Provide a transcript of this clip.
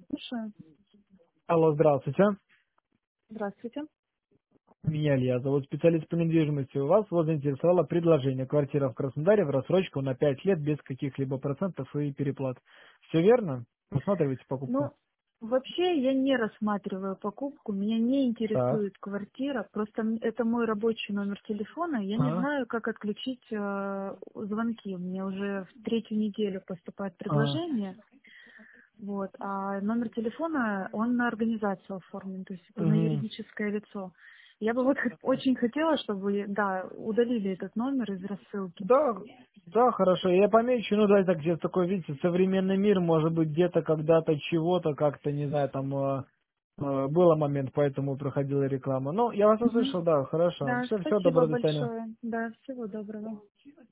Слушаю. Алло, здравствуйте. Здравствуйте. Меня Илья зовут, специалист по недвижимости. У вас вот заинтересовало предложение. Квартира в Краснодаре в рассрочку на 5 лет без каких-либо процентов и переплат. Все верно? Рассматриваете покупку? Ну, вообще я не рассматриваю покупку, меня не Так. интересует квартира, просто это мой рабочий номер телефона, я не А, знаю, как отключить звонки. У меня уже в третью неделю поступает а. предложение, вот, а номер телефона, он на организацию оформлен, то есть на Мгм. юридическое лицо. Я бы вот очень хотела, чтобы, да, удалили этот номер из рассылки. Да, да, хорошо. Я помечу, ну да, так где-то такой, видите, современный мир, может быть, где-то когда-то чего-то как-то, не знаю, там было момент, поэтому проходила реклама. Ну, я вас Мгм. услышал, да, хорошо. Да, Все, все, спасибо добро, до свидания. большое. Да, всего доброго.